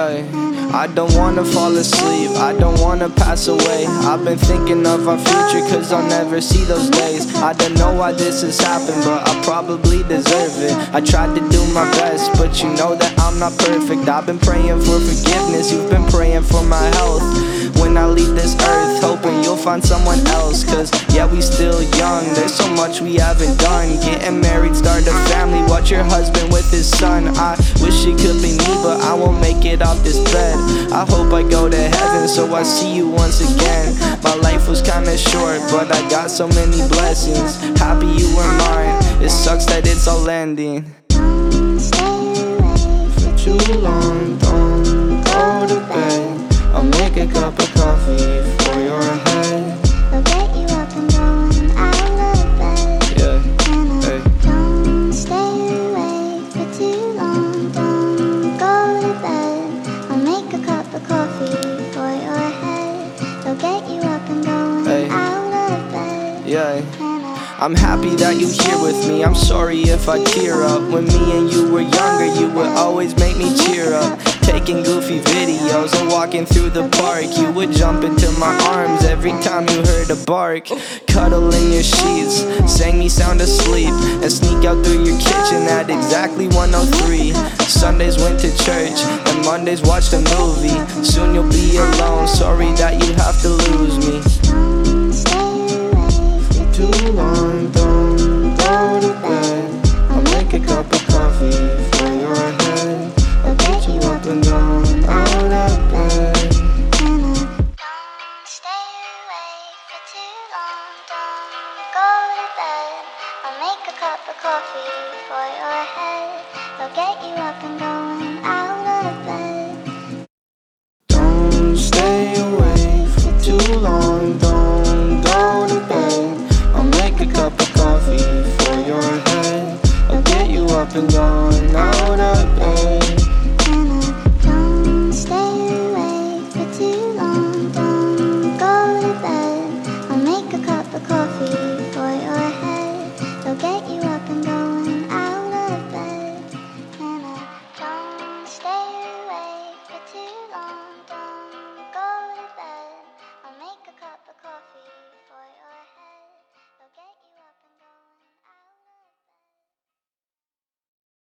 Yeah, I don't wanna fall asleep, I don't wanna pass away. I've been thinking of our future, cause I'll never see those days. I don't know why this has happened, but I probably deserve it. I tried to do my best, but you know that I'm not perfect. I've been praying for forgiveness, you've been praying for my health. When I leave this earth, hoping you'll find someone else. Cause yeah, we still young, there's so much we haven't done. Getting married, start a family, watch your husband with his son. I wish it could be me, but I won't make it off this bed. I hope I go to heaven, so I see you once again. My life was kinda short, but I got so many blessings. Happy you were mine, it sucks that it's all ending. Don't stay away For too long, don't go to bed. I'll make a cup of coffee for your head. I'll get you up and going out of bed. Yeah, And hey. don't stay away for too long. Don't go to bed. I'll make a cup of coffee for your head. I'll get you up and going Hey. out of bed. Yeah, And I'm happy that you're here with me. I'm sorry if I tear up. When me and you were younger, you would always make me cheer up. Taking goofy videos and walking through the park, you would jump into my arms every time you heard a bark. Cuddle in your sheets, sang me sound asleep, and sneak out through your kitchen at exactly 1:03. Sundays went to church, and Mondays watched a movie. Soon you'll be alone, sorry that you have to